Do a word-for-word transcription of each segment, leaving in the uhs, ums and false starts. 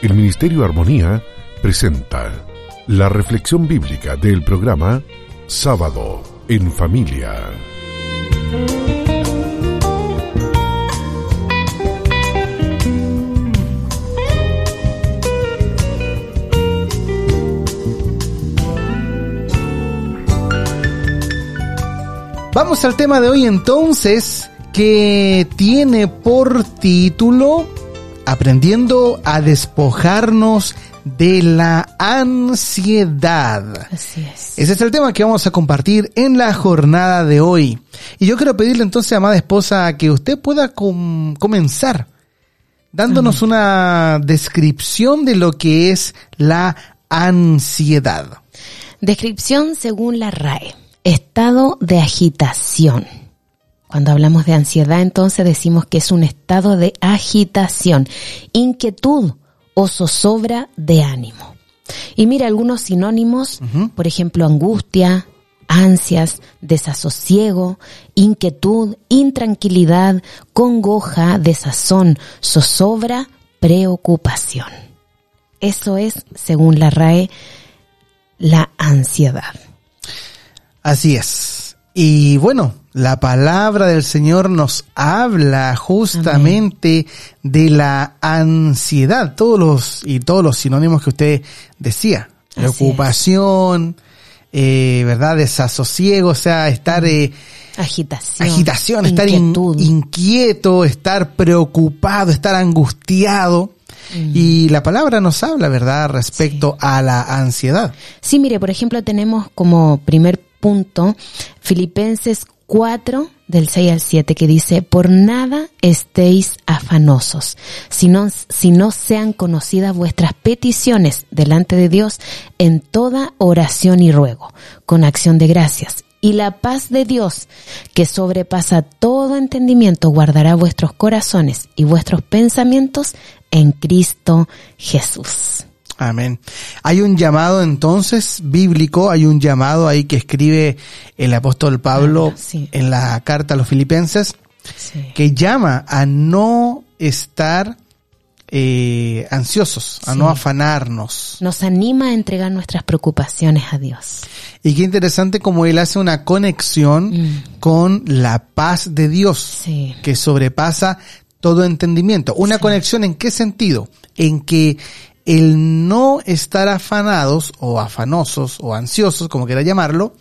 el Ministerio Armonía presenta la reflexión bíblica del programa Sábado en Familia. Vamos al tema de hoy entonces, que tiene por título Aprendiendo a despojarnos de la ansiedad. Así es. Ese es el tema que vamos a compartir en la jornada de hoy. Y yo quiero pedirle entonces, amada esposa, que usted pueda com- comenzar dándonos Amén. Una descripción de lo que es la ansiedad. Descripción según la R A E. Estado de agitación. Cuando hablamos de ansiedad, entonces decimos que es un estado de agitación, inquietud o zozobra de ánimo. Y mira algunos sinónimos, uh-huh. por ejemplo, angustia, ansias, desasosiego, inquietud, intranquilidad, congoja, desazón, zozobra, preocupación. Eso es, según la R A E, la ansiedad. Así es. Y bueno, la palabra del Señor nos habla justamente Amén. De la ansiedad, todos los y todos los sinónimos que usted decía, preocupación, eh, verdad, desasosiego, o sea, estar eh, agitación, agitación, estar in, inquieto, estar preocupado, estar angustiado. Mm. Y la palabra nos habla, ¿verdad?, respecto sí. a la ansiedad. Sí, mire, por ejemplo, tenemos como primer punto Filipenses cuatro, del seis al siete, que dice: por nada estéis afanosos, sino, si no sean conocidas vuestras peticiones delante de Dios en toda oración y ruego, con acción de gracias. Y la paz de Dios, que sobrepasa todo entendimiento, guardará vuestros corazones y vuestros pensamientos en Cristo Jesús. Amén. Hay un llamado entonces bíblico, hay un llamado ahí que escribe el apóstol Pablo ah, sí. en la carta a los Filipenses, sí. que llama a no estar eh, ansiosos, a sí. no afanarnos. Nos anima a entregar nuestras preocupaciones a Dios. Y qué interesante como él hace una conexión mm. con la paz de Dios, sí. que sobrepasa todo entendimiento. ¿Una sí. conexión en qué sentido? En que el no estar afanados o afanosos o ansiosos, como quiera llamarlo,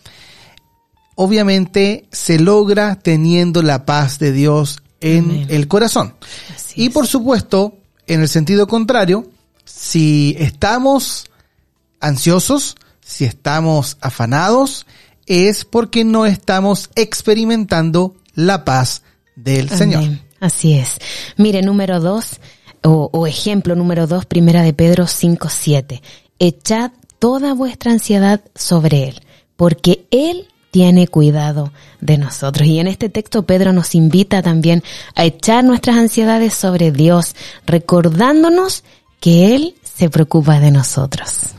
obviamente se logra teniendo la paz de Dios en Amén. El corazón. Así y es. Por supuesto, en el sentido contrario, si estamos ansiosos, si estamos afanados, es porque no estamos experimentando la paz del Amén. Señor. Así es. Mire, número dos, O, o ejemplo número dos, primera de Pedro cinco, siete. Echad toda vuestra ansiedad sobre Él, porque Él tiene cuidado de nosotros. Y en este texto Pedro nos invita también a echar nuestras ansiedades sobre Dios, recordándonos que Él se preocupa de nosotros.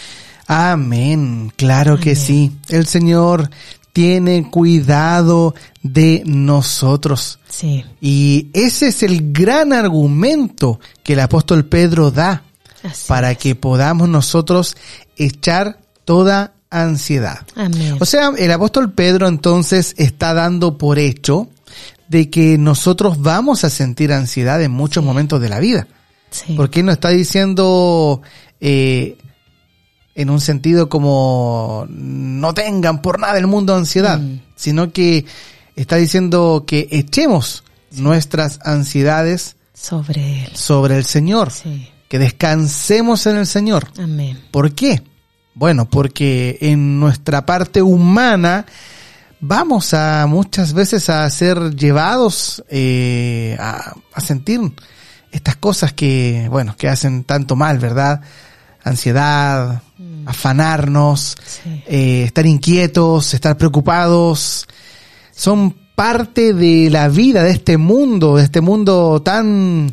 Amén, claro Amén. Que sí. El Señor tiene cuidado de nosotros. Sí. Y ese es el gran argumento que el apóstol Pedro da Así para es. Que podamos nosotros echar toda ansiedad. Amén. O sea, el apóstol Pedro entonces está dando por hecho de que nosotros vamos a sentir ansiedad en muchos sí. momentos de la vida. Sí. Porque él nos está diciendo eh, en un sentido como no tengan por nada el mundo ansiedad, mm. sino que está diciendo que echemos sí. nuestras ansiedades sobre él, sobre el Señor, sí. que descansemos en el Señor. Amén. ¿Por qué? Bueno, porque en nuestra parte humana vamos a muchas veces a ser llevados eh, a, a sentir estas cosas que, bueno, que hacen tanto mal, ¿verdad? Ansiedad, mm. afanarnos, sí. eh, estar inquietos, estar preocupados. Son parte de la vida de este mundo, de este mundo tan...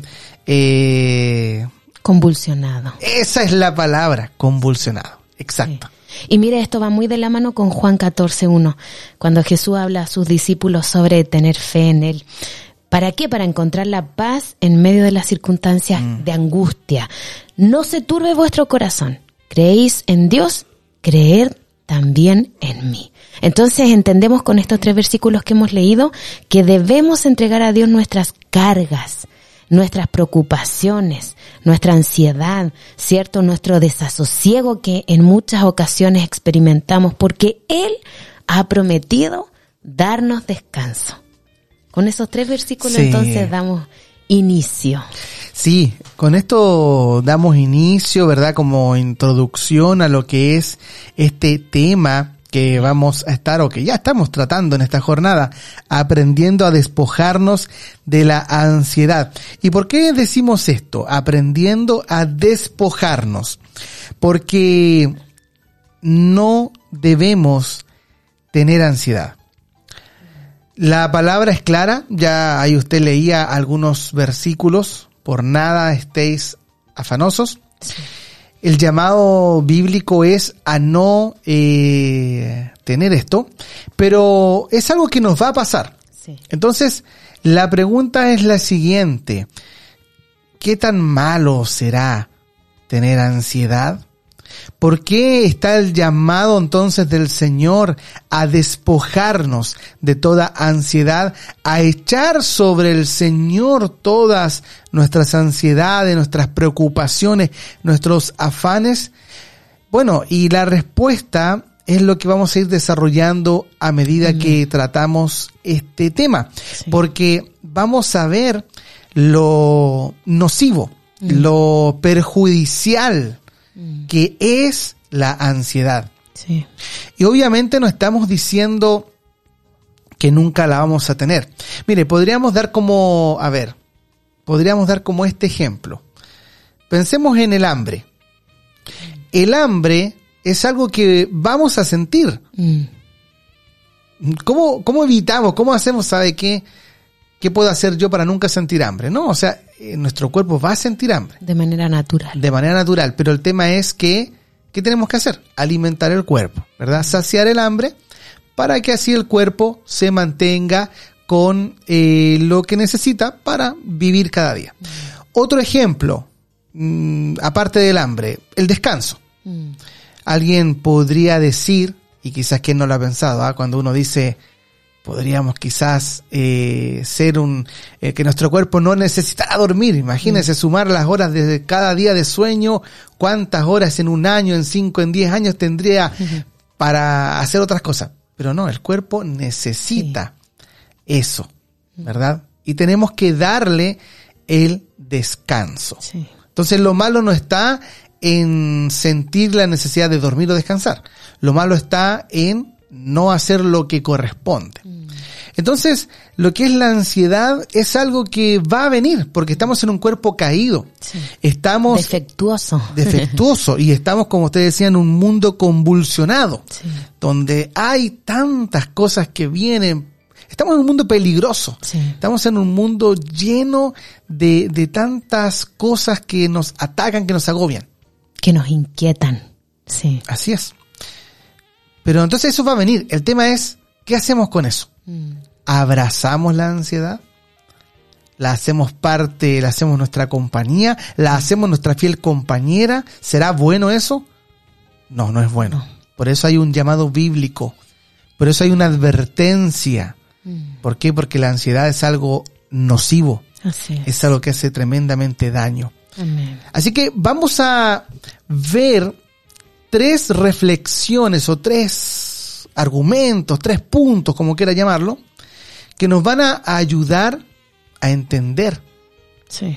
Eh, convulsionado. Esa es la palabra, convulsionado. Exacto. Sí. Y mire, esto va muy de la mano con Juan catorce uno, cuando Jesús habla a sus discípulos sobre tener fe en Él. ¿Para qué? Para encontrar la paz en medio de las circunstancias mm. de angustia. No se turbe vuestro corazón. ¿Creéis en Dios? Creer también en mí. Entonces entendemos con estos tres versículos que hemos leído que debemos entregar a Dios nuestras cargas, nuestras preocupaciones, nuestra ansiedad, ¿cierto? Nuestro desasosiego que en muchas ocasiones experimentamos porque Él ha prometido darnos descanso. Con esos tres versículos sí. entonces damos inicio. Sí, con esto damos inicio, ¿verdad? Como introducción a lo que es este tema que vamos a estar o que ya estamos tratando en esta jornada, aprendiendo a despojarnos de la ansiedad. ¿Y por qué decimos esto? Aprendiendo a despojarnos. Porque no debemos tener ansiedad. La palabra es clara, ya ahí usted leía algunos versículos, por nada estéis afanosos. Sí. El llamado bíblico es a no eh, tener esto, pero es algo que nos va a pasar. Sí. Entonces, la pregunta es la siguiente: ¿qué tan malo será tener ansiedad? ¿Por qué está el llamado entonces del Señor a despojarnos de toda ansiedad, a echar sobre el Señor todas nuestras ansiedades, nuestras preocupaciones, nuestros afanes? Bueno, y la respuesta es lo que vamos a ir desarrollando a medida mm. que tratamos este tema, sí. porque vamos a ver lo nocivo, mm. lo perjudicial que es la ansiedad. Sí. Y obviamente no estamos diciendo que nunca la vamos a tener. Mire, podríamos dar como, a ver, podríamos dar como este ejemplo. Pensemos en el hambre. El hambre es algo que vamos a sentir. Mm. ¿Cómo, cómo evitamos, cómo hacemos, sabe qué? ¿Qué puedo hacer yo para nunca sentir hambre? No, o sea, nuestro cuerpo va a sentir hambre. De manera natural. De manera natural, pero el tema es que, ¿qué tenemos que hacer? Alimentar el cuerpo, ¿verdad? Saciar el hambre para que así el cuerpo se mantenga con eh, lo que necesita para vivir cada día. Mm. Otro ejemplo, mmm, aparte del hambre, el descanso. Mm. Alguien podría decir, y quizás quien no lo ha pensado, ¿eh? Cuando uno dice... podríamos quizás eh, ser un eh, que nuestro cuerpo no necesitara dormir. Imagínense, mm. sumar las horas de cada día de sueño, cuántas horas en un año, en cinco, en diez años tendría mm-hmm. para hacer otras cosas. Pero no, el cuerpo necesita sí. eso, ¿verdad? Y tenemos que darle el descanso. Sí. Entonces lo malo no está en sentir la necesidad de dormir o descansar. Lo malo está en no hacer lo que corresponde. Entonces, lo que es la ansiedad es algo que va a venir, porque estamos en un cuerpo caído. Sí. Estamos... Defectuoso. Defectuoso. Y estamos, como usted decía, en un mundo convulsionado, sí. donde hay tantas cosas que vienen. Estamos en un mundo peligroso. Sí. Estamos en un mundo lleno de, de tantas cosas que nos atacan, que nos agobian. Que nos inquietan. Sí. Así es. Pero entonces eso va a venir. El tema es, ¿qué hacemos con eso? Mm. ¿Abrazamos la ansiedad? ¿La hacemos parte, la hacemos nuestra compañía? ¿La hacemos nuestra fiel compañera? ¿Será bueno eso? No, no es bueno. No. Por eso hay un llamado bíblico. Por eso hay una advertencia. Mm. ¿Por qué? Porque la ansiedad es algo nocivo. Así es. Es algo que hace tremendamente daño. Amén. Así que vamos a ver tres reflexiones o tres argumentos, tres puntos, como quiera llamarlo, que nos van a ayudar a entender sí.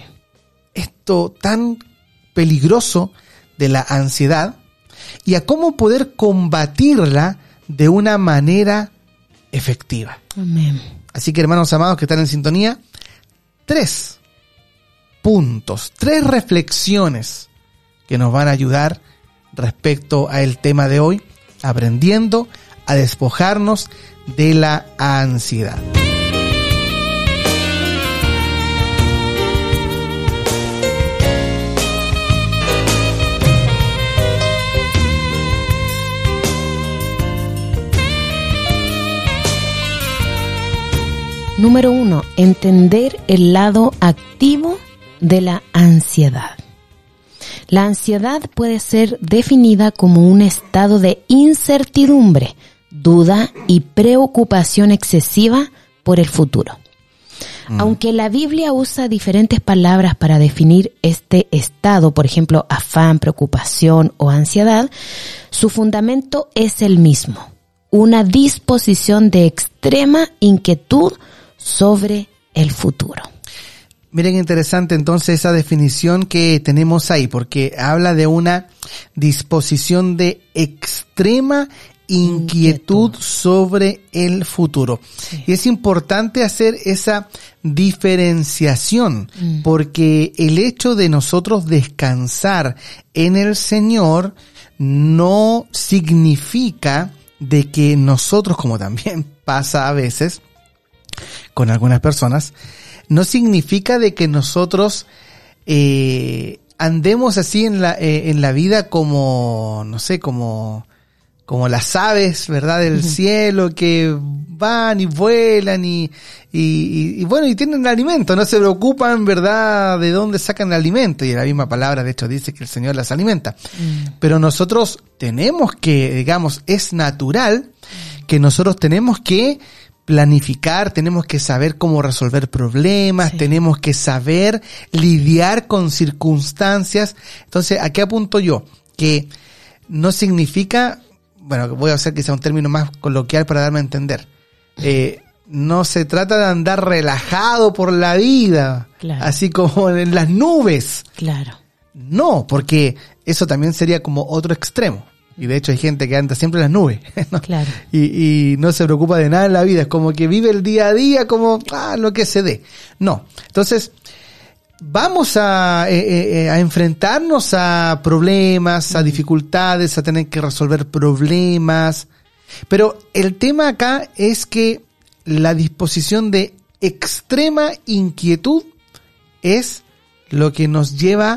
esto tan peligroso de la ansiedad y a cómo poder combatirla de una manera efectiva. Amén. Así que, hermanos amados que están en sintonía, tres puntos, tres reflexiones que nos van a ayudar respecto al tema de hoy, aprendiendo a despojarnos de la ansiedad. Número uno, entender el lado activo de la ansiedad. La ansiedad puede ser definida como un estado de incertidumbre, duda y preocupación excesiva por el futuro. Mm. Aunque la Biblia usa diferentes palabras para definir este estado, por ejemplo, afán, preocupación o ansiedad, su fundamento es el mismo, una disposición de extrema inquietud sobre el futuro. Miren, interesante entonces esa definición que tenemos ahí, porque habla de una disposición de extrema inquietud, inquietud. sobre el futuro. Sí. Y es importante hacer esa diferenciación, mm. porque el hecho de nosotros descansar en el Señor no significa de que nosotros, como también pasa a veces con algunas personas, no significa de que nosotros eh, andemos así en la eh, en la vida como, no sé, como como las aves, ¿verdad? Del uh-huh. cielo, que van y vuelan y, y, y, y bueno, y tienen alimento, no se preocupan, ¿verdad?, de dónde sacan el alimento. Y la misma palabra, de hecho, dice que el Señor las alimenta. Uh-huh. Pero nosotros tenemos que, digamos, es natural que nosotros tenemos que planificar, tenemos que saber cómo resolver problemas, sí. tenemos que saber lidiar con circunstancias. Entonces, ¿a qué apunto yo? Que no significa, bueno, voy a hacer quizá un término más coloquial para darme a entender. Eh, no se trata de andar relajado por la vida, claro. así como en las nubes. Claro. No, porque eso también sería como otro extremo. Y de hecho hay gente que anda siempre en las nubes, ¿no? Claro. Y, y no se preocupa de nada en la vida, es como que vive el día a día como, ah, lo que se dé. No. Entonces, vamos a, eh, eh, a enfrentarnos a problemas, a dificultades, a tener que resolver problemas. Pero el tema acá es que la disposición de extrema inquietud es lo que nos lleva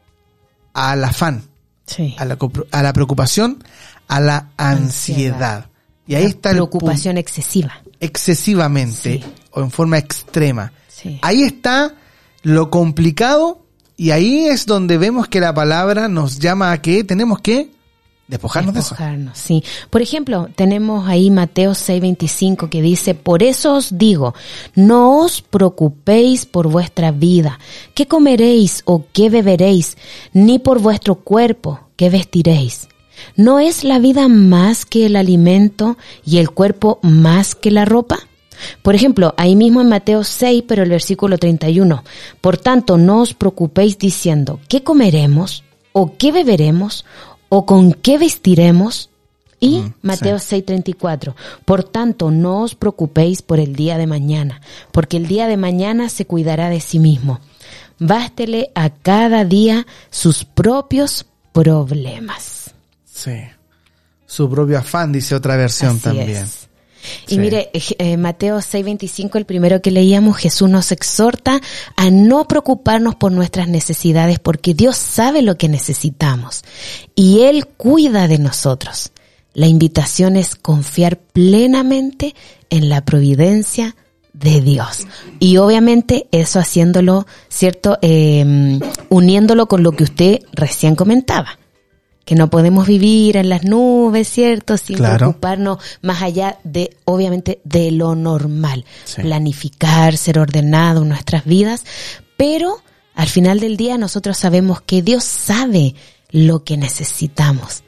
al afán. Sí. A la, a la preocupación, a la ansiedad. ansiedad. Y ahí la está el preocupación punto. excesiva. Excesivamente, sí. o en forma extrema. Sí. Ahí está lo complicado y ahí es donde vemos que la palabra nos llama a que tenemos que despojarnos, despojarnos de eso. Sí. Por ejemplo, tenemos ahí Mateo seis veinticinco que dice, por eso os digo, no os preocupéis por vuestra vida, qué comeréis o qué beberéis, ni por vuestro cuerpo, qué vestiréis. ¿No es la vida más que el alimento y el cuerpo más que la ropa? Por ejemplo, ahí mismo en Mateo seis, pero el versículo treinta y uno, por tanto no os preocupéis diciendo, ¿qué comeremos o qué beberemos o con qué vestiremos? Y mm, Mateo sí. seis treinta y cuatro, por tanto no os preocupéis por el día de mañana, porque el día de mañana se cuidará de sí mismo. Bástele a cada día sus propios problemas. Sí, su propio afán, dice otra versión Así también. Es. Y sí. mire, eh, Mateo seis veinticinco, el primero que leíamos, Jesús nos exhorta a no preocuparnos por nuestras necesidades porque Dios sabe lo que necesitamos y Él cuida de nosotros. La invitación es confiar plenamente en la providencia de Dios. Y obviamente eso haciéndolo, ¿cierto? Eh, uniéndolo con lo que usted recién comentaba. Que no podemos vivir en las nubes, ¿cierto? Sin claro. preocuparnos más allá de, obviamente, de lo normal. Sí. Planificar, ser ordenado en nuestras vidas. Pero al final del día nosotros sabemos que Dios sabe lo que necesitamos.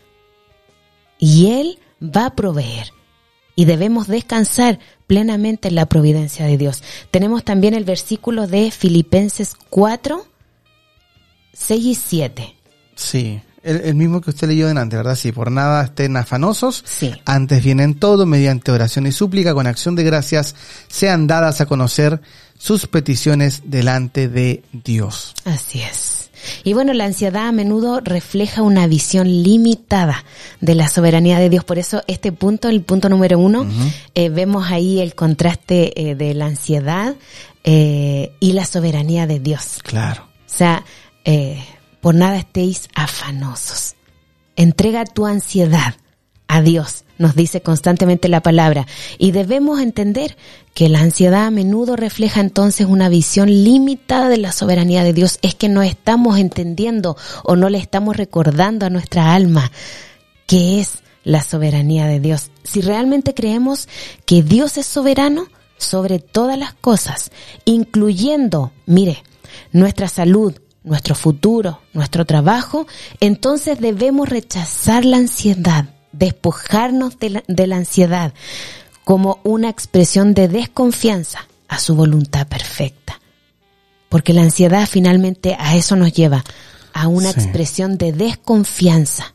Y Él va a proveer. Y debemos descansar plenamente en la providencia de Dios. Tenemos también el versículo de Filipenses cuatro, seis y siete. Sí. El, el mismo que usted leyó delante, ¿verdad? Sí, por nada estén afanosos, sí. antes bien en todo, mediante oración y súplica, con acción de gracias, sean dadas a conocer sus peticiones delante de Dios. Así es. Y bueno, la ansiedad a menudo refleja una visión limitada de la soberanía de Dios. Por eso este punto, el punto número uno, uh-huh. eh, vemos ahí el contraste eh, de la ansiedad eh, y la soberanía de Dios. Claro. O sea, eh, por nada estéis afanosos. Entrega tu ansiedad a Dios. nos dice constantemente la palabra. Y debemos entender que la ansiedad a menudo refleja entonces una visión limitada de la soberanía de Dios. Es que no estamos entendiendo o no le estamos recordando a nuestra alma qué es la soberanía de Dios. Si realmente creemos que Dios es soberano sobre todas las cosas, incluyendo, mire, nuestra salud, nuestro futuro, nuestro trabajo, entonces debemos rechazar la ansiedad, despojarnos de la, de la ansiedad como una expresión de desconfianza a su voluntad perfecta. Porque la ansiedad finalmente a eso nos lleva, a una sí. expresión de desconfianza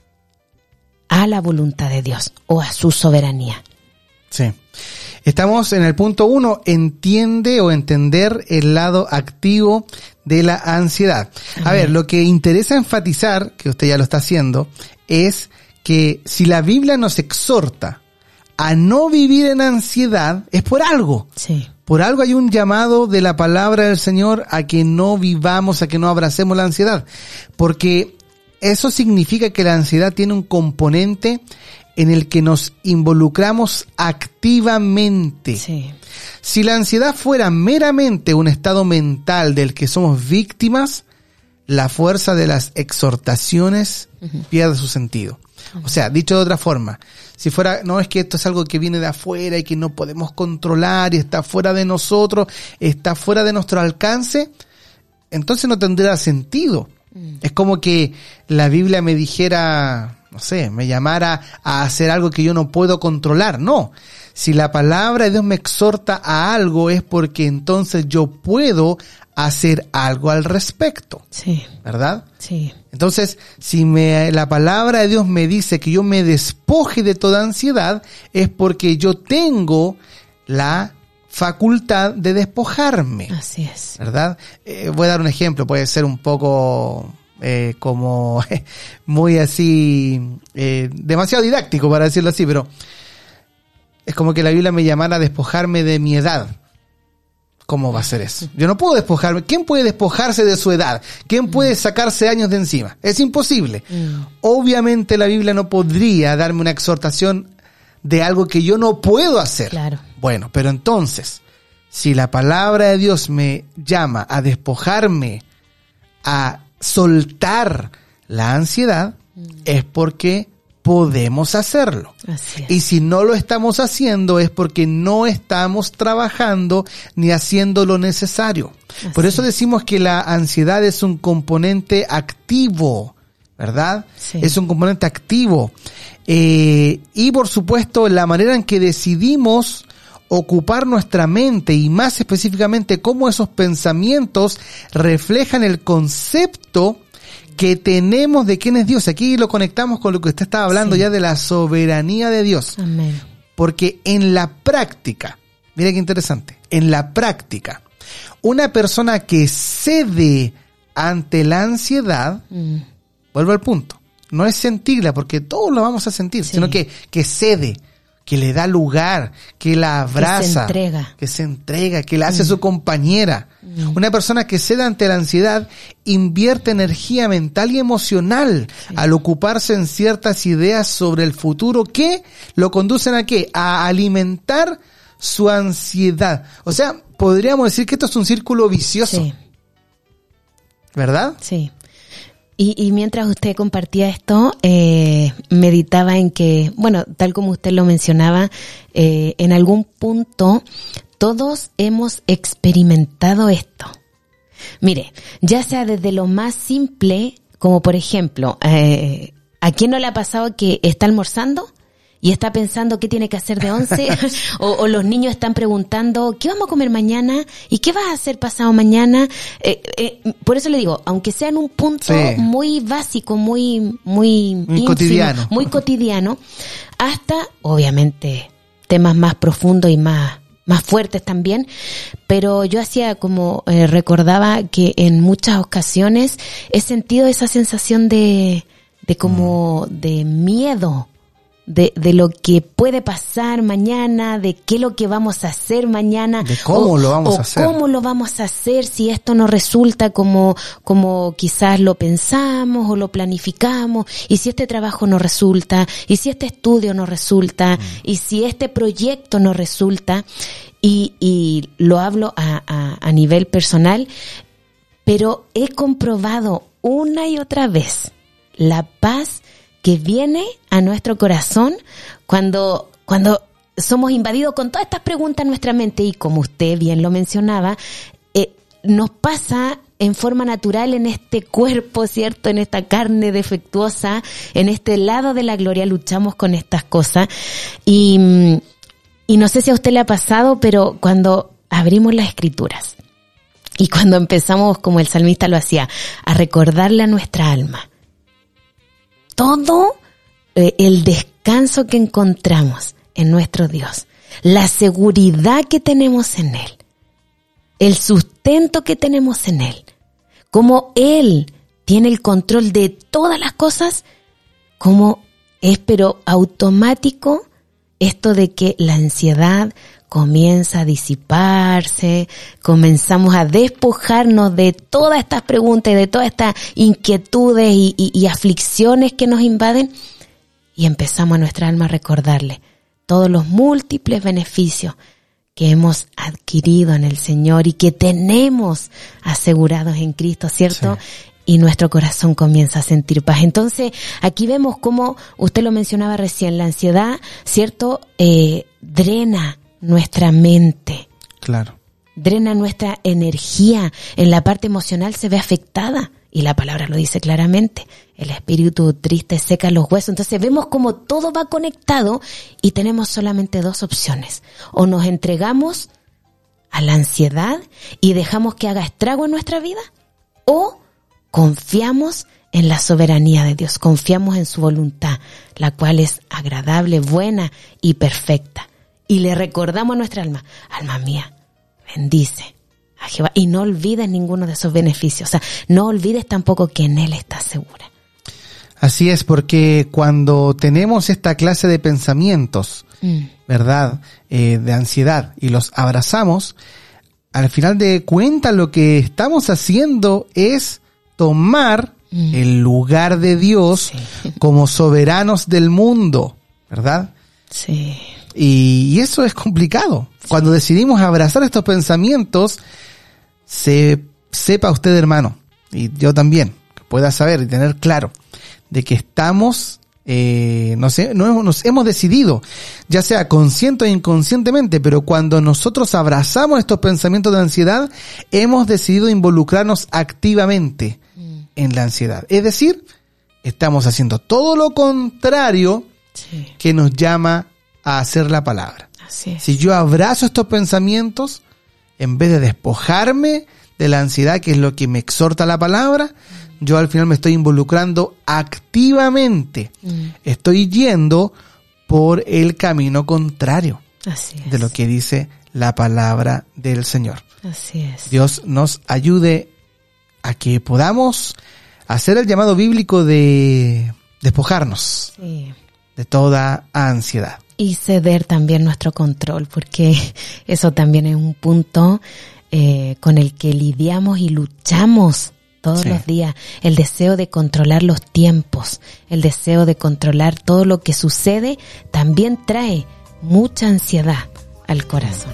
a la voluntad de Dios o a su soberanía. Sí. Estamos en el punto uno, entiende o entender el lado activo de la ansiedad. A ver, lo que interesa enfatizar, que usted ya lo está haciendo, es que si la Biblia nos exhorta a no vivir en ansiedad, es por algo. Sí. Por algo hay un llamado de la palabra del Señor a que no vivamos, a que no abracemos la ansiedad. Porque eso significa que la ansiedad tiene un componente en el que nos involucramos activamente. Sí. Si la ansiedad fuera meramente un estado mental del que somos víctimas, la fuerza de las exhortaciones uh-huh. pierde su sentido. Uh-huh. O sea, dicho de otra forma, si fuera, no es que esto es algo que viene de afuera y que no podemos controlar y está fuera de nosotros, está fuera de nuestro alcance, entonces no tendría sentido. Uh-huh. Es como que la Biblia me dijera, no sé, me llamara a hacer algo que yo no puedo controlar. No. Si la palabra de Dios me exhorta a algo es porque entonces yo puedo hacer algo al respecto. Sí. ¿Verdad? Sí. Entonces, si me, la palabra de Dios me dice que yo me despoje de toda ansiedad, es porque yo tengo la facultad de despojarme. Así es. ¿Verdad? Eh, voy a dar un ejemplo, puede ser un poco... Eh, como muy así, eh, demasiado didáctico para decirlo así, pero es como que la Biblia me llamara a despojarme de mi edad. ¿Cómo va a ser eso? Yo no puedo despojarme. ¿Quién puede despojarse de su edad? ¿Quién puede sacarse años de encima? Es imposible. Mm. Obviamente la Biblia no podría darme una exhortación de algo que yo no puedo hacer. Claro. Bueno, pero entonces, si la palabra de Dios me llama a despojarme, a soltar la ansiedad, mm. es porque podemos hacerlo. Así es. Y si no lo estamos haciendo es porque no estamos trabajando ni haciendo lo necesario. Así Por eso decimos que la ansiedad es un componente activo, ¿verdad? Sí. Es un componente activo. Eh, y por supuesto, la manera en que decidimos ocupar nuestra mente y más específicamente cómo esos pensamientos reflejan el concepto que tenemos de quién es Dios. Aquí lo conectamos con lo que usted estaba hablando sí. ya de la soberanía de Dios. Amén. Porque en la práctica, mira qué interesante, en la práctica, una persona que cede ante la ansiedad, mm. vuelvo al punto, no es sentirla porque todos lo vamos a sentir, sí. sino que, que cede, que le da lugar, que la abraza, que se entrega, que, se entrega, que la hace mm. su compañera. Mm. Una persona que cede ante la ansiedad invierte energía mental y emocional sí. al ocuparse en ciertas ideas sobre el futuro que lo conducen a ¿qué? A alimentar su ansiedad. O sea, podríamos decir que esto es un círculo vicioso. Sí. ¿Verdad? Sí. Y, y mientras usted compartía esto, eh, meditaba en que, bueno, tal como usted lo mencionaba, eh, en algún punto todos hemos experimentado esto. Mire, ya sea desde lo más simple, como por ejemplo, eh, ¿a quién no le ha pasado que está almorzando y está pensando qué tiene que hacer de once? o, o los niños están preguntando, ¿qué vamos a comer mañana? ¿Y qué vas a hacer pasado mañana? Eh, eh, por eso le digo, aunque sea en un punto sí. muy básico, muy, muy, muy íntimo, cotidiano, muy cotidiano, hasta, obviamente, temas más profundos y más, más fuertes también, pero yo hacía como, eh, recordaba que en muchas ocasiones he sentido esa sensación de, de como, mm. de miedo, de, de lo que puede pasar mañana, de qué es lo que vamos a hacer mañana. De cómo o, lo vamos o a hacer. cómo lo vamos a hacer si esto no resulta como, como quizás lo pensamos o lo planificamos, y si este trabajo no resulta, y si este estudio no resulta, mm. y si este proyecto no resulta, y, y lo hablo a, a, a nivel personal, pero he comprobado una y otra vez la paz que viene a nuestro corazón cuando, cuando somos invadidos con todas estas preguntas en nuestra mente, y como usted bien lo mencionaba, eh, nos pasa en forma natural en este cuerpo, ¿cierto? En esta carne defectuosa, en este lado de la gloria, luchamos con estas cosas. Y, y no sé si a usted le ha pasado, pero cuando abrimos las Escrituras y cuando empezamos, como el salmista lo hacía, a recordarle a nuestra alma todo eh, el descanso que encontramos en nuestro Dios, la seguridad que tenemos en Él, el sustento que tenemos en Él, como Él tiene el control de todas las cosas, como es pero automático esto de que la ansiedad comienza a disiparse, comenzamos a despojarnos de todas estas preguntas y de todas estas inquietudes y, y, y aflicciones que nos invaden, y empezamos a nuestra alma a recordarle todos los múltiples beneficios que hemos adquirido en el Señor y que tenemos asegurados en Cristo, ¿cierto? Sí. Y nuestro corazón comienza a sentir paz. Entonces, aquí vemos cómo, usted lo mencionaba recién, la ansiedad, ¿cierto? Eh, drena nuestra mente. Claro. Drena nuestra energía. En la parte emocional se ve afectada. Y la palabra lo dice claramente. El espíritu triste seca los huesos. Entonces vemos cómo todo va conectado y tenemos solamente dos opciones. O nos entregamos a la ansiedad y dejamos que haga estrago en nuestra vida, o confiamos en la soberanía de Dios, confiamos en su voluntad, la cual es agradable, buena y perfecta. Y le recordamos a nuestra alma, alma mía, bendice a Jehová, y no olvides ninguno de esos beneficios. O sea, no olvides tampoco que en Él estás segura. Así es, porque cuando tenemos esta clase de pensamientos, mm. ¿verdad?, eh, de ansiedad, y los abrazamos, al final de cuentas lo que estamos haciendo es tomar mm. el lugar de Dios sí. como soberanos del mundo, ¿verdad? Sí. Y, y eso es complicado. Sí. Cuando decidimos abrazar estos pensamientos, se, sepa usted, hermano, y yo también, que pueda saber y tener claro, de que estamos, eh, no sé, no, nos hemos decidido, ya sea consciente o inconscientemente, pero cuando nosotros abrazamos estos pensamientos de ansiedad, hemos decidido involucrarnos activamente mm. en la ansiedad. Es decir, estamos haciendo todo lo contrario sí. que nos llama a hacer la palabra. Así es. Si yo abrazo estos pensamientos, en vez de despojarme de la ansiedad, que es lo que me exhorta la palabra, mm. yo al final me estoy involucrando activamente. Mm. Estoy yendo por el camino contrario Así es. de lo que dice la palabra del Señor. Así es. Dios nos ayude a que podamos hacer el llamado bíblico de despojarnos sí. de toda ansiedad. Y ceder también nuestro control, porque eso también es un punto eh, con el que lidiamos y luchamos todos sí. los días. El deseo de controlar los tiempos, el deseo de controlar todo lo que sucede, también trae mucha ansiedad al corazón.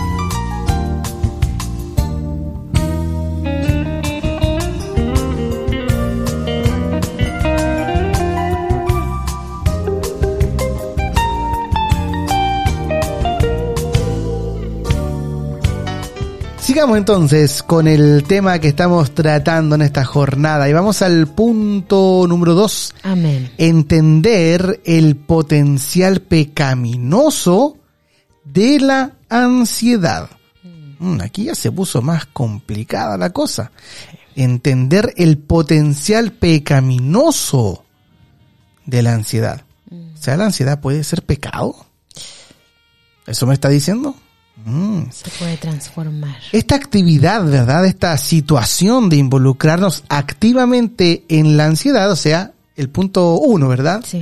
Sigamos entonces con el tema que estamos tratando en esta jornada y vamos al punto número dos. Amén. Entender el potencial pecaminoso de la ansiedad. Mm, aquí ya se puso más complicada la cosa. Entender el potencial pecaminoso de la ansiedad. O sea, ¿la ansiedad puede ser pecado? ¿Eso me está diciendo? Mm. Se puede transformar. Esta actividad, ¿verdad? Esta situación de involucrarnos activamente en la ansiedad, o sea, el punto uno, ¿verdad? Sí.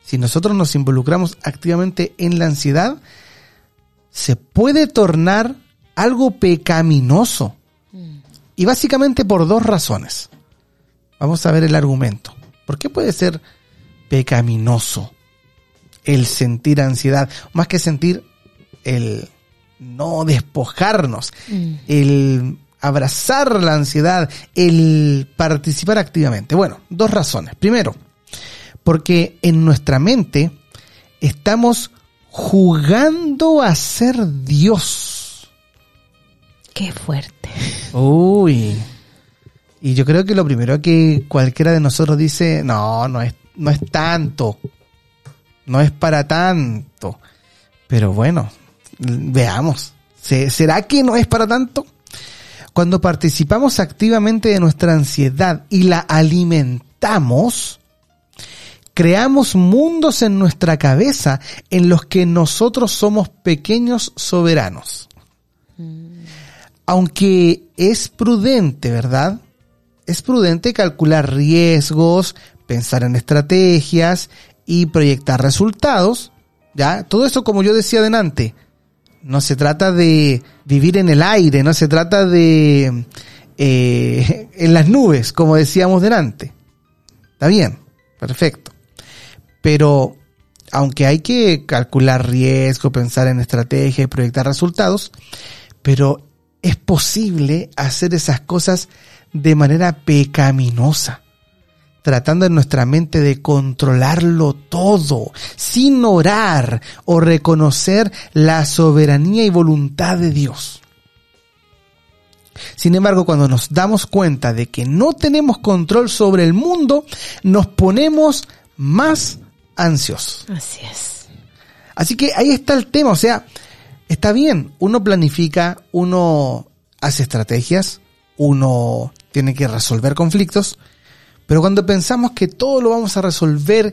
si nosotros nos involucramos activamente en la ansiedad, se puede tornar algo pecaminoso. Mm. Y básicamente por dos razones. Vamos a ver el argumento. ¿Por qué puede ser pecaminoso el sentir ansiedad? Más que sentir, el no despojarnos, mm. el abrazar la ansiedad, el participar activamente. Bueno, dos razones. Primero, porque en nuestra mente estamos jugando a ser Dios. Qué fuerte. Uy. Y yo creo que lo primero que cualquiera de nosotros dice, no, no es, no es tanto. No es para tanto. Pero bueno, veamos. ¿Será que no es para tanto? Cuando participamos activamente de nuestra ansiedad y la alimentamos, creamos mundos en nuestra cabeza en los que nosotros somos pequeños soberanos. Mm. Aunque es prudente, ¿verdad? Es prudente calcular riesgos, pensar en estrategias y proyectar resultados, ¿ya? Todo eso, como yo decía delante, no se trata de vivir en el aire, no se trata de eh, en las nubes, como decíamos delante. Está bien, perfecto. Pero aunque hay que calcular riesgo, pensar en estrategia y proyectar resultados, pero es posible hacer esas cosas de manera pecaminosa, tratando en nuestra mente de controlarlo todo, sin orar o reconocer la soberanía y voluntad de Dios. Sin embargo, cuando nos damos cuenta de que no tenemos control sobre el mundo, nos ponemos más ansiosos. Así es. Así que ahí está el tema, o sea, está bien, uno planifica, uno hace estrategias, uno tiene que resolver conflictos, pero cuando pensamos que todo lo vamos a resolver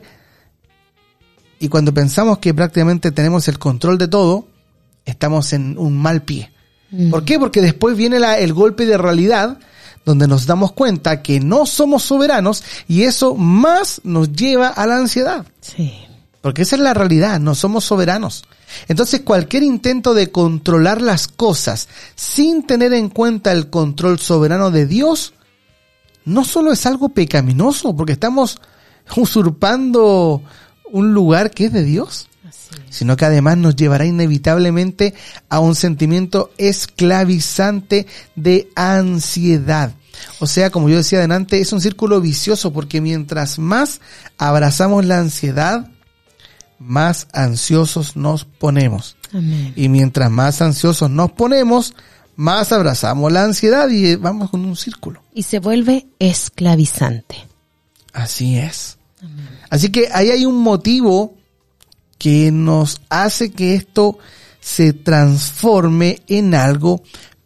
y cuando pensamos que prácticamente tenemos el control de todo, estamos en un mal pie. Mm. ¿Por qué? Porque después viene la, el golpe de realidad, donde nos damos cuenta que no somos soberanos y eso más nos lleva a la ansiedad. Sí. Porque esa es la realidad, no somos soberanos. Entonces cualquier intento de controlar las cosas sin tener en cuenta el control soberano de Dios, no solo es algo pecaminoso, porque estamos usurpando un lugar que es de Dios, sino que además nos llevará inevitablemente a un sentimiento esclavizante de ansiedad. O sea, como yo decía adelante, es un círculo vicioso, porque mientras más abrazamos la ansiedad, más ansiosos nos ponemos. Amén. Y mientras más ansiosos nos ponemos, más abrazamos la ansiedad y vamos con un círculo. Y se vuelve esclavizante. Así es. Amén. Así que ahí hay un motivo que nos hace que esto se transforme en algo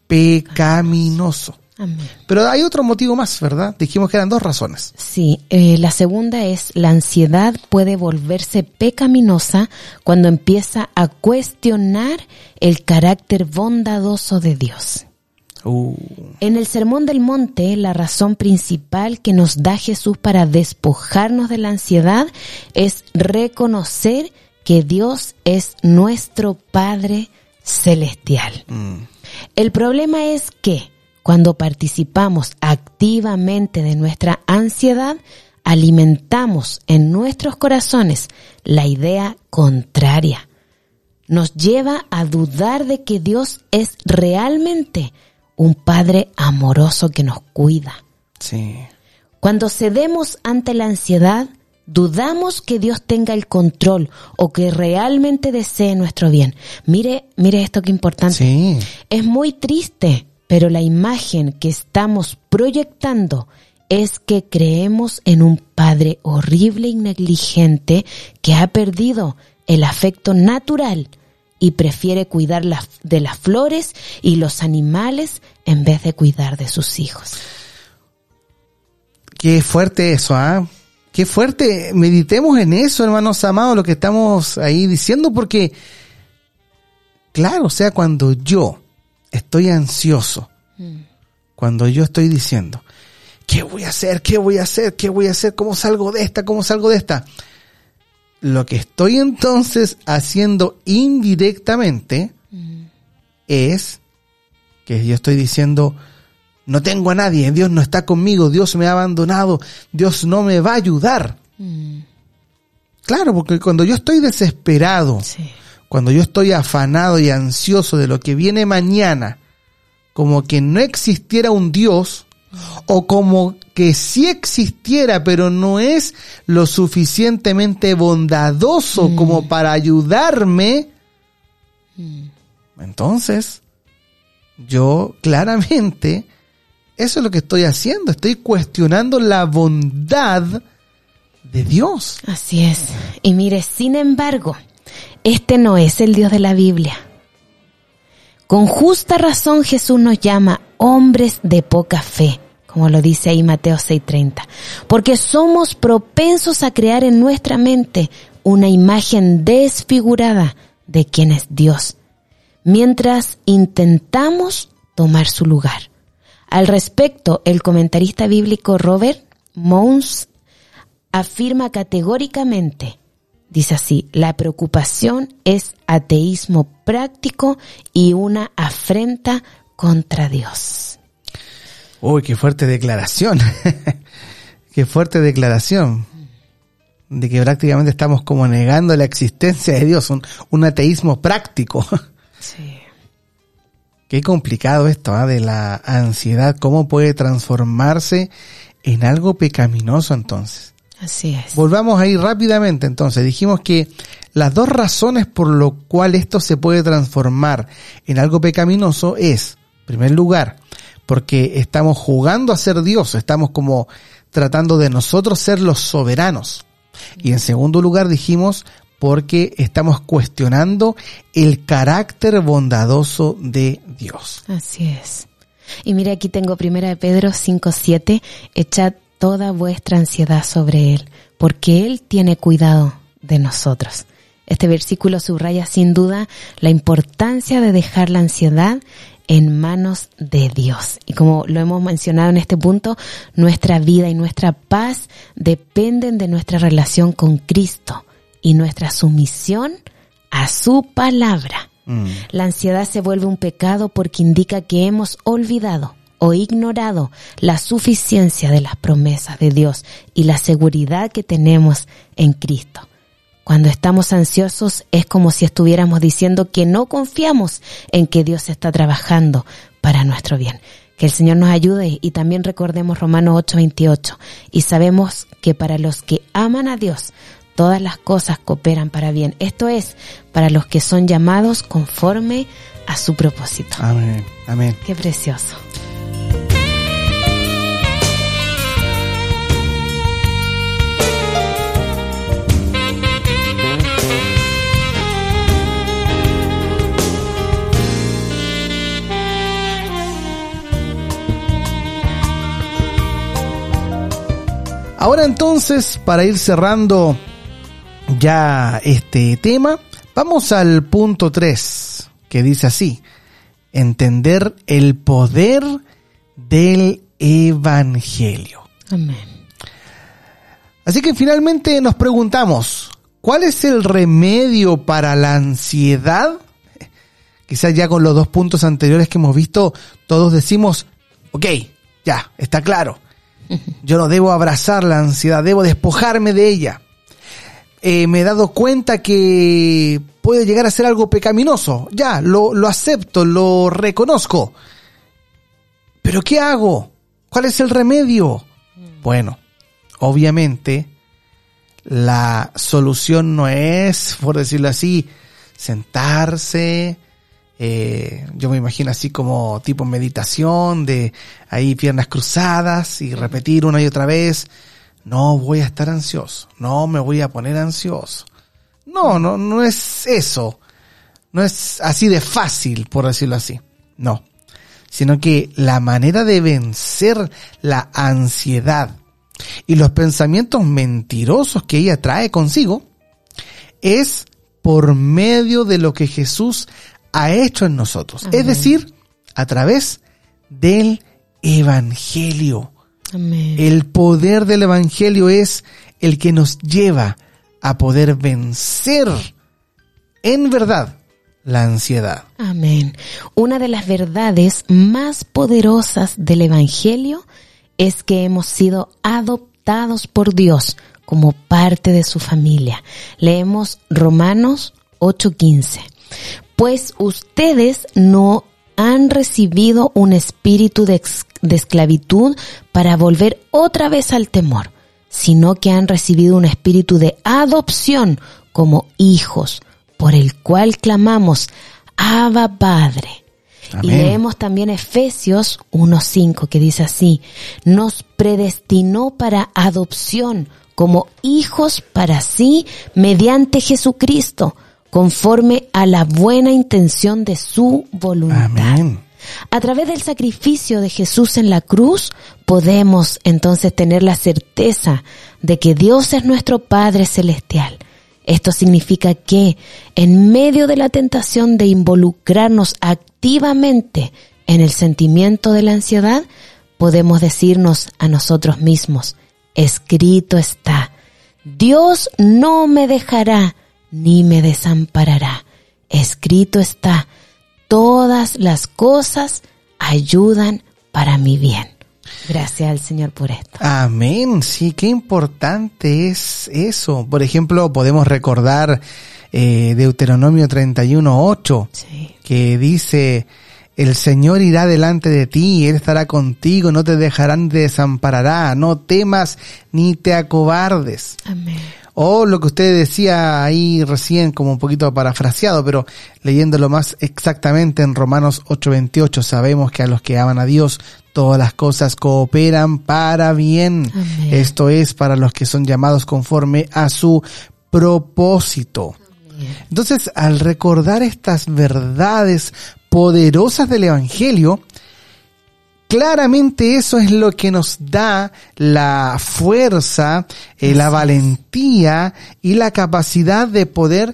pecaminoso. Amén. Pero hay otro motivo más, ¿verdad? Dijimos que eran dos razones. Sí, eh, la segunda es la ansiedad puede volverse pecaminosa cuando empieza a cuestionar el carácter bondadoso de Dios. Uh. En el Sermón del Monte, la razón principal que nos da Jesús para despojarnos de la ansiedad es reconocer que Dios es nuestro Padre Celestial. Mm. El problema es que cuando participamos activamente de nuestra ansiedad, alimentamos en nuestros corazones la idea contraria. Nos lleva a dudar de que Dios es realmente un Padre amoroso que nos cuida. Sí. Cuando cedemos ante la ansiedad, dudamos que Dios tenga el control o que realmente desee nuestro bien. Mire, mire esto que importante. Sí. Es muy triste, pero la imagen que estamos proyectando es que creemos en un Padre horrible y negligente que ha perdido el afecto natural y prefiere cuidar la, de las flores y los animales en vez de cuidar de sus hijos. Qué fuerte eso, ¿ah? ¿eh? Qué fuerte. Meditemos en eso, hermanos amados, lo que estamos ahí diciendo, porque, claro, o sea, cuando yo estoy ansioso, mm. cuando yo estoy diciendo, ¿qué voy a hacer? ¿Qué voy a hacer? ¿Qué voy a hacer? ¿Cómo salgo de esta? ¿Cómo salgo de esta? lo que estoy entonces haciendo indirectamente mm. es que yo estoy diciendo, no tengo a nadie, Dios no está conmigo, Dios me ha abandonado, Dios no me va a ayudar. Mm. Claro, porque cuando yo estoy desesperado, sí. cuando yo estoy afanado y ansioso de lo que viene mañana, como que no existiera un Dios, o como que sí existiera, pero no es lo suficientemente bondadoso mm. como para ayudarme, mm. entonces, yo claramente, eso es lo que estoy haciendo, estoy cuestionando la bondad de Dios. Así es. Y mire, sin embargo, este no es el Dios de la Biblia. Con justa razón Jesús nos llama hombres de poca fe, como lo dice ahí Mateo seis treinta, porque somos propensos a crear en nuestra mente una imagen desfigurada de quién es Dios, mientras intentamos tomar su lugar. Al respecto, el comentarista bíblico Robert Mounce afirma categóricamente, dice así, la preocupación es ateísmo práctico y una afrenta contra Dios. Uy, qué fuerte declaración. Qué fuerte declaración. De que prácticamente estamos como negando la existencia de Dios, un, un ateísmo práctico. Sí. Qué complicado esto, ¿eh? De la ansiedad, cómo puede transformarse en algo pecaminoso entonces. Así es. Volvamos ahí rápidamente entonces. Dijimos que las dos razones por lo cual esto se puede transformar en algo pecaminoso es, en primer lugar, porque estamos jugando a ser Dios, estamos como tratando de nosotros ser los soberanos. Y en segundo lugar dijimos, porque estamos cuestionando el carácter bondadoso de Dios. Así es. Y mira, aquí tengo primera de Pedro cinco siete, echad toda vuestra ansiedad sobre Él, porque Él tiene cuidado de nosotros. Este versículo subraya sin duda la importancia de dejar la ansiedad en manos de Dios. Y como lo hemos mencionado en este punto, nuestra vida y nuestra paz dependen de nuestra relación con Cristo y nuestra sumisión a su palabra. Mm. La ansiedad se vuelve un pecado porque indica que hemos olvidado o ignorado la suficiencia de las promesas de Dios y la seguridad que tenemos en Cristo. Cuando estamos ansiosos es como si estuviéramos diciendo que no confiamos en que Dios está trabajando para nuestro bien. Que el Señor nos ayude y también recordemos Romanos ocho veintiocho y sabemos que para los que aman a Dios todas las cosas cooperan para bien. Esto es, para los que son llamados conforme a su propósito. Amén, amén. Qué precioso. Ahora entonces, para ir cerrando ya este tema, vamos al punto tres, que dice así: entender el poder del Evangelio. Amén. Así que finalmente nos preguntamos, ¿cuál es el remedio para la ansiedad? Quizás ya con los dos puntos anteriores que hemos visto, todos decimos, ok, ya, está claro. Yo no debo abrazar la ansiedad, debo despojarme de ella. Eh, me he dado cuenta que puede llegar a ser algo pecaminoso. Ya, lo, lo acepto, lo reconozco. ¿Pero qué hago? ¿Cuál es el remedio? Bueno, obviamente, la solución no es, por decirlo así, sentarse. Eh, yo me imagino así como tipo meditación, de ahí piernas cruzadas y repetir una y otra vez, no voy a estar ansioso, no me voy a poner ansioso. No, no, no es eso. No es así de fácil, por decirlo así. No. Sino que la manera de vencer la ansiedad y los pensamientos mentirosos que ella trae consigo es por medio de lo que Jesús ha hecho en nosotros. Amén. Es decir, a través del Evangelio. Amén. El poder del Evangelio es el que nos lleva a poder vencer en verdad la ansiedad. Amén. Una de las verdades más poderosas del Evangelio es que hemos sido adoptados por Dios como parte de su familia. Leemos Romanos ocho quince. Pues ustedes no han recibido un espíritu de, ex- de esclavitud para volver otra vez al temor, sino que han recibido un espíritu de adopción como hijos, por el cual clamamos, Abba Padre. Amén. Y leemos también Efesios uno cinco, que dice así, nos predestinó para adopción como hijos para sí mediante Jesucristo, conforme a la buena intención de su voluntad. Amén. A través del sacrificio de Jesús en la cruz, podemos entonces tener la certeza de que Dios es nuestro Padre Celestial. Esto significa que, en medio de la tentación de involucrarnos activamente en el sentimiento de la ansiedad, podemos decirnos a nosotros mismos, escrito está, Dios no me dejará ni me desamparará. Escrito está, todas las cosas ayudan para mi bien. Gracias al Señor por esto. Amén. Sí, qué importante es eso. Por ejemplo, podemos recordar eh, Deuteronomio treinta y uno ocho, Sí. que dice, el Señor irá delante de ti, Él estará contigo, no te dejará ni te desamparará, no temas ni te acobardes. Amén. O lo que usted decía ahí recién, como un poquito parafraseado, pero leyéndolo más exactamente en Romanos ocho veintiocho, sabemos que a los que aman a Dios, todas las cosas cooperan para bien. Amén. Esto es para los que son llamados conforme a su propósito. Amén. Entonces, al recordar estas verdades poderosas del Evangelio, claramente eso es lo que nos da la fuerza, eh, la valentía y la capacidad de poder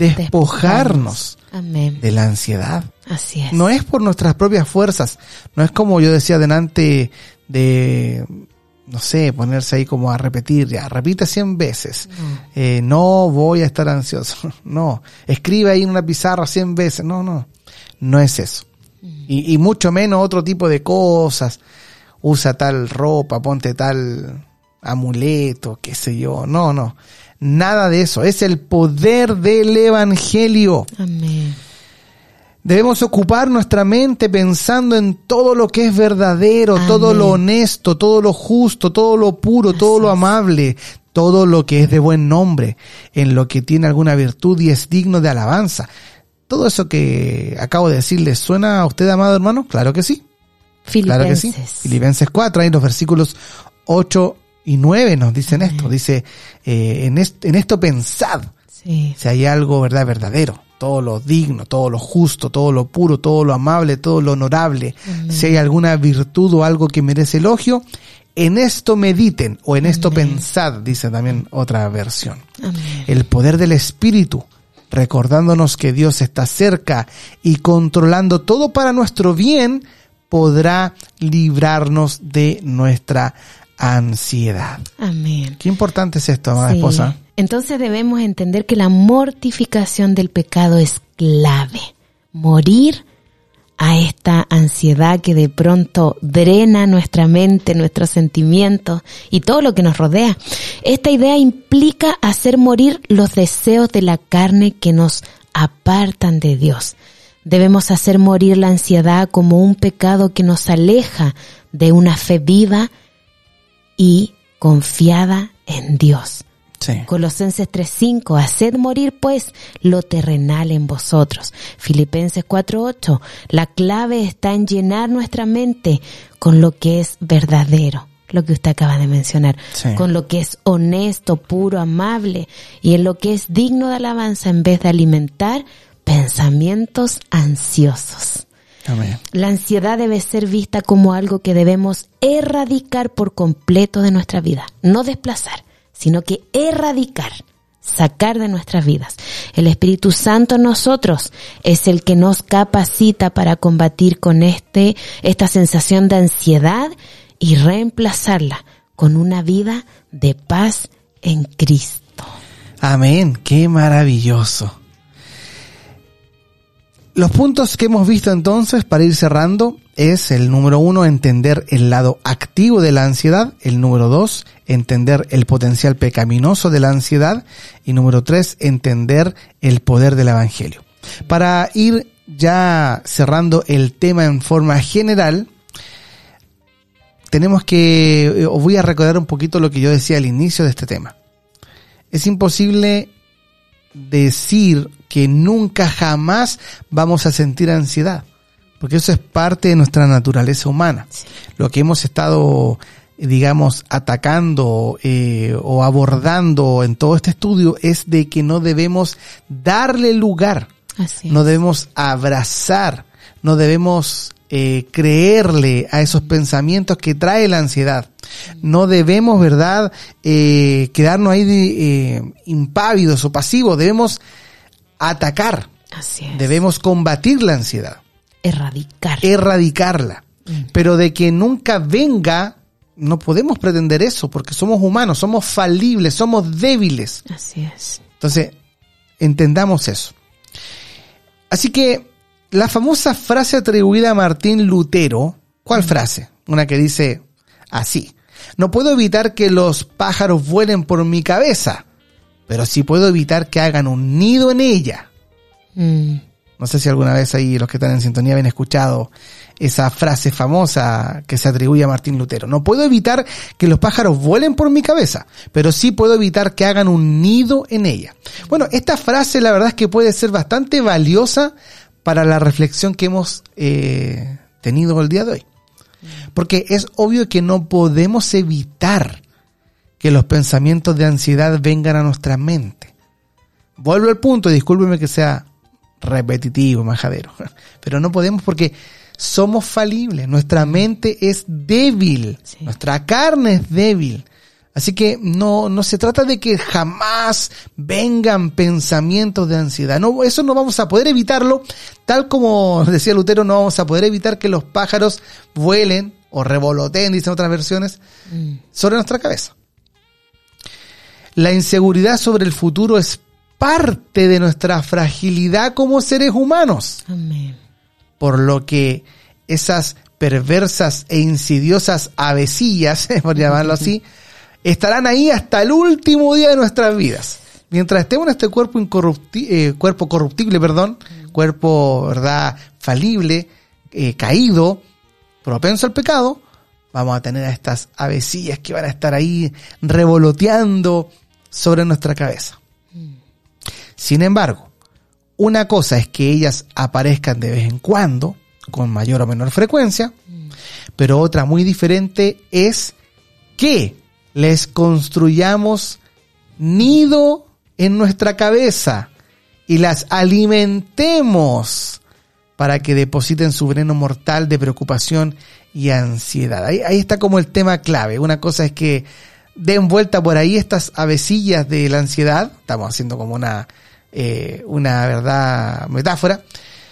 despojarnos Amén. de la ansiedad. Así es. No es por nuestras propias fuerzas, no es como yo decía delante de, no sé, ponerse ahí como a repetir, ya, repite cien veces, No. eh, no voy a estar ansioso, no, escribe ahí en una pizarra cien veces, no, no, no es eso. Y, y mucho menos otro tipo de cosas, usa tal ropa, ponte tal amuleto, qué sé yo, no, no, nada de eso, es el poder del Evangelio. Amén. Debemos ocupar nuestra mente pensando en todo lo que es verdadero, Amén. todo lo honesto, todo lo justo, todo lo puro, Así todo lo es. amable, todo lo que es de buen nombre, en lo que tiene alguna virtud y es digno de alabanza. Todo eso que acabo de decirle, ¿suena a usted, amado hermano? Claro que sí. Claro que sí. Filipenses. Filipenses cuatro, ahí los versículos ocho y nueve nos dicen esto. Dice, eh, en, est- en esto pensad, Sí. si hay algo, verdad, verdadero, todo lo digno, todo lo justo, todo lo puro, todo lo amable, todo lo honorable, Amén. si hay alguna virtud o algo que merece elogio, en esto mediten, o en esto Amén. pensad, dice también otra versión. Amén. El poder del Espíritu, recordándonos que Dios está cerca y controlando todo para nuestro bien, podrá librarnos de nuestra ansiedad. Amén. Qué importante es esto, amada Sí. esposa. Entonces debemos entender que la mortificación del pecado es clave. Morir a esta ansiedad que de pronto drena nuestra mente, nuestros sentimientos y todo lo que nos rodea. Esta idea implica hacer morir los deseos de la carne que nos apartan de Dios. Debemos hacer morir la ansiedad como un pecado que nos aleja de una fe viva y confiada en Dios. Sí. Colosenses tres cinco, haced morir pues lo terrenal en vosotros. Filipenses cuatro ocho, la clave está en llenar nuestra mente con lo que es verdadero, lo que usted acaba de mencionar, Sí. con lo que es honesto, puro, amable y en lo que es digno de alabanza en vez de alimentar pensamientos ansiosos. Amén. La ansiedad debe ser vista como algo que debemos erradicar por completo de nuestra vida, no desplazar, sino que erradicar, sacar de nuestras vidas. El Espíritu Santo en nosotros es el que nos capacita para combatir con este, esta sensación de ansiedad y reemplazarla con una vida de paz en Cristo. Amén, qué maravilloso. Los puntos que hemos visto entonces, para ir cerrando, es el número uno, entender el lado activo de la ansiedad. El número dos, entender el potencial pecaminoso de la ansiedad. Y número tres, entender el poder del evangelio. Para ir ya cerrando el tema en forma general, tenemos que, os voy a recordar un poquito lo que yo decía al inicio de este tema. Es imposible decir que nunca jamás vamos a sentir ansiedad, porque eso es parte de nuestra naturaleza humana. Sí. Lo que hemos estado, digamos, atacando eh, o abordando en todo este estudio es de que no debemos darle lugar, Así no es. debemos abrazar, no debemos eh, creerle a esos pensamientos que trae la ansiedad. No debemos, ¿verdad?, eh, quedarnos ahí eh, impávidos o pasivos. Debemos atacar. Así es. Debemos combatir la ansiedad. Erradicar. Erradicarla. Mm. Pero de que nunca venga, no podemos pretender eso, porque somos humanos, somos falibles, somos débiles. Así es. Entonces, entendamos eso. Así que, la famosa frase atribuida a Martín Lutero, ¿cuál mm. frase? Una que dice así: no puedo evitar que los pájaros vuelen por mi cabeza, pero sí puedo evitar que hagan un nido en ella. Mm. No sé si alguna vez ahí los que están en sintonía habían escuchado esa frase famosa que se atribuye a Martín Lutero. No puedo evitar que los pájaros vuelen por mi cabeza, pero sí puedo evitar que hagan un nido en ella. Bueno, esta frase la verdad es que puede ser bastante valiosa para la reflexión que hemos eh, tenido el día de hoy. Porque es obvio que no podemos evitar que los pensamientos de ansiedad vengan a nuestra mente. Vuelvo al punto, discúlpeme que sea repetitivo, majadero, pero no podemos porque somos falibles, nuestra mente es débil, sí. Nuestra carne es débil. Así que no, no se trata de que jamás vengan pensamientos de ansiedad. No, eso no vamos a poder evitarlo. Tal como decía Lutero, no vamos a poder evitar que los pájaros vuelen o revoloteen, dicen otras versiones, mm. sobre nuestra cabeza. La inseguridad sobre el futuro es parte de nuestra fragilidad como seres humanos. Amén. Por lo que esas perversas e insidiosas avecillas, por llamarlo así, estarán ahí hasta el último día de nuestras vidas. Mientras estemos en este cuerpo incorrupti- eh, cuerpo corruptible, perdón, cuerpo, verdad, falible, eh, caído, propenso al pecado, vamos a tener a estas avecillas que van a estar ahí revoloteando sobre nuestra cabeza. Sin embargo, una cosa es que ellas aparezcan de vez en cuando, con mayor o menor frecuencia, pero otra muy diferente es que les construyamos nido en nuestra cabeza y las alimentemos para que depositen su veneno mortal de preocupación y ansiedad. Ahí, ahí está como el tema clave. Una cosa es que den vuelta por ahí estas avecillas de la ansiedad. Estamos haciendo como una, eh, una verdad metáfora.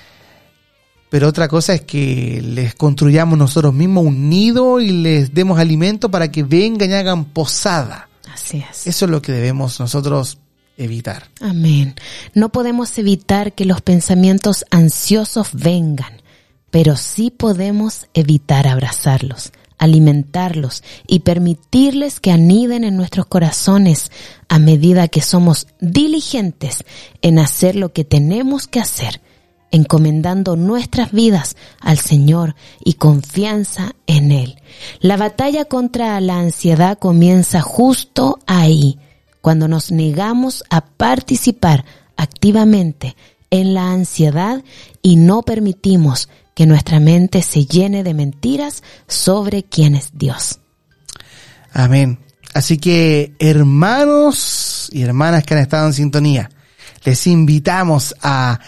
Pero otra cosa es que les construyamos nosotros mismos un nido y les demos alimento para que vengan y hagan posada. Así es. Eso es lo que debemos nosotros evitar. Amén. No podemos evitar que los pensamientos ansiosos vengan, pero sí podemos evitar abrazarlos, alimentarlos y permitirles que aniden en nuestros corazones a medida que somos diligentes en hacer lo que tenemos que hacer, encomendando nuestras vidas al Señor y confianza en Él. La batalla contra la ansiedad comienza justo ahí, cuando nos negamos a participar activamente en la ansiedad y no permitimos que nuestra mente se llene de mentiras sobre quién es Dios. Amén. Así que, hermanos y hermanas que han estado en sintonía, les invitamos a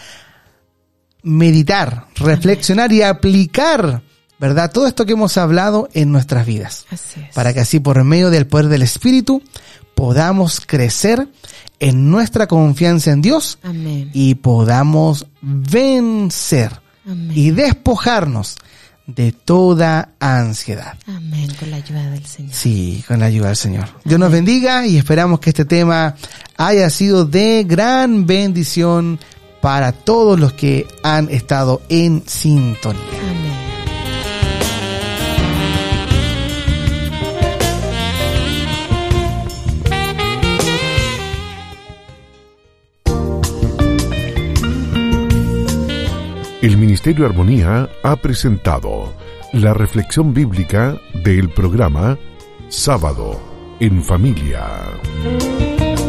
meditar, reflexionar Amén. Y aplicar, ¿verdad?, todo esto que hemos hablado en nuestras vidas. Así es. Para que así, por medio del poder del Espíritu, podamos crecer en nuestra confianza en Dios. Amén. Y podamos vencer. Amén. Y despojarnos de toda ansiedad. Amén, con la ayuda del Señor. Sí, con la ayuda del Señor. Dios nos bendiga y esperamos que este tema haya sido de gran bendición para todos los que han estado en sintonía. Amén. El Ministerio Armonía ha presentado la reflexión bíblica del programa Sábado en Familia.